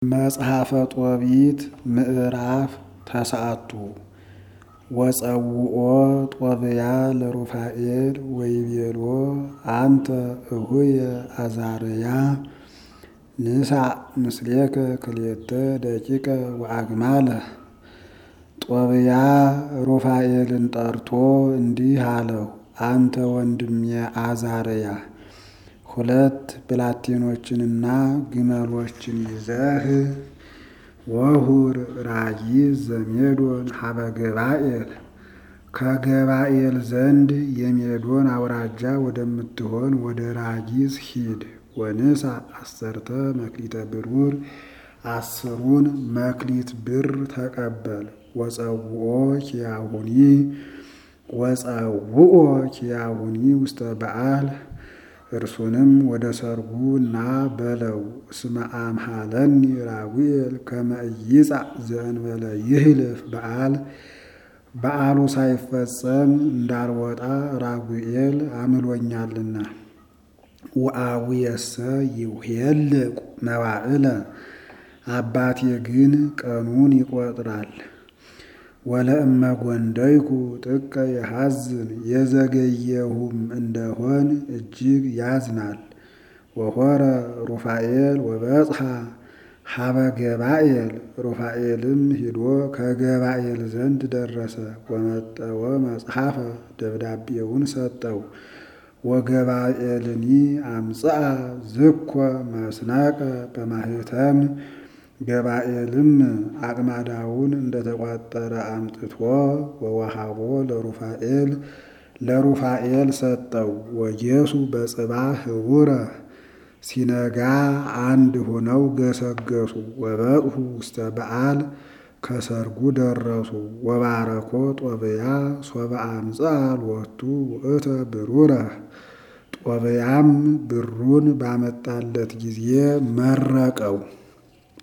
መጽሐፈ ጦቢት ምዕራፍ ተስዓቱ ወጸውኦ ጦብያ ለሩፋኤል ወይቤሎ አንተ እሁየ አዛርያ ንሳእ ምስሌከ ክልኤተ ደቂቀ ወአግማለ። ጦብያ ሩፋኤልን ጠርቶ እንዲህ አለው፣ አንተ ወንድሜ አዛርያ ሁለት ብላቴኖችንና ግመሎችን ይዘህ ወሁር ራጊዝ ዘሜዶን ሀበ ገባኤል ከገባኤል ዘንድ የሜዶን አውራጃ ወደምትሆን ወደ ራጊዝ ሂድ። ወንሳ 10 መክሊተ ብሩር 10 መክሊት ብር ተቀበል። ወጸውኦ ኪያሁኒ ውስተ በዓል እርሱንም ወደ ሰርጉ ና በለው። እስመ አምሃለኒ ራጉኤል ከመ ኢይጻእ ዘእንበለ ይህልፍ በዓሉ ሳይፈጸም እንዳልወጣ ራጉኤል አምሎኛልና። ወአቡየሰ ይውሄልቅ መዋዕለ አባቴ ግን ቀኑን ይቆጥራል። ወለእመ ጐንደይኩ ጥቀ የሐዝን የዘገየሁም እንደሆን እጅግ ያዝናል። ወሖረ ሩፋኤል ወበጽሐ ሀበ ገባኤል ሩፋኤልም ሂዶ ከገባኤል ዘንድ ደረሰ። ወመጠወ መጽሐፈ ደብዳቤውን ሰጠው። ወገባኤልኒ አምጽአ ዝኮ መስናቀ በማህተም ገባኤልም አቅማዳውን እንደተቋጠረ አምጥቶ ወወሃቦ ለሩፋኤል ሰጠው። ወጌሱ በጽባሕ ህቡረ ሲነጋ አንድ ሆነው ገሰገሱ። ወበጽሑ ውስተ በዓል ከሰርጉ ደረሱ። ወባረኮ ጦብያ ሶበ አምጽአ ሎቱ ውእተ ብሩረ ጦብያም ብሩን ባመጣለት ጊዜ መረቀው።